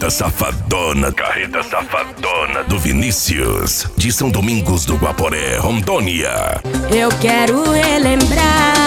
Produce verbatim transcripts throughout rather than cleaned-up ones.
Carreta Safadona, Carreta Safadona do Vinícius, de São Domingos do Guaporé, Rondônia. Eu quero relembrar,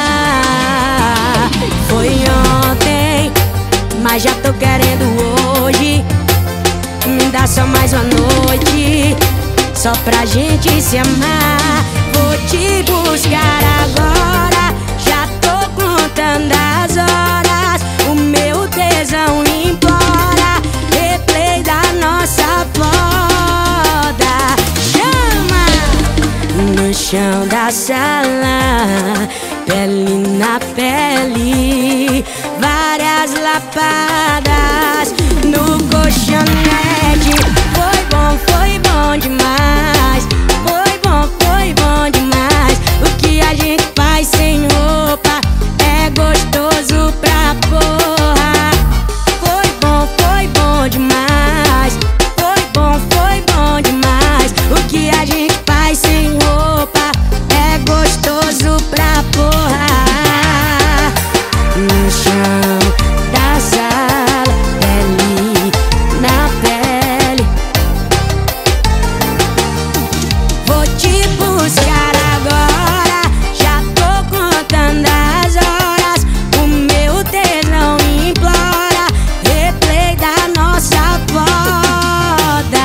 foi ontem, mas já tô querendo hoje. Me dá só mais uma noite, só pra gente se amar. Vou te buscar agora, já tô contando as horas. O meu tesão implora, replay da nossa foda. Chama! No chão da sala, pele na pele, várias lapadas no colchonete. Foi bom, foi bom demais. Foi bom, foi bom demais. O que a gente faz sem roupa é gostoso pra porra. Foi bom, foi bom demais. Foi bom, foi bom demais. O que a gente faz sem roupa é gostoso pra porra. No chão da sala, pele na pele. Vou te buscar agora, já tô contando as horas. O meu tesão implora, replay da nossa foda.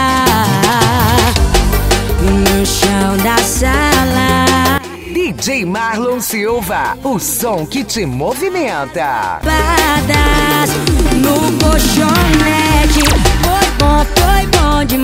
No chão da sala, D J Marlon Silva, o som que te movimenta. lapadas no colchonete. Foi bom, foi bom demais.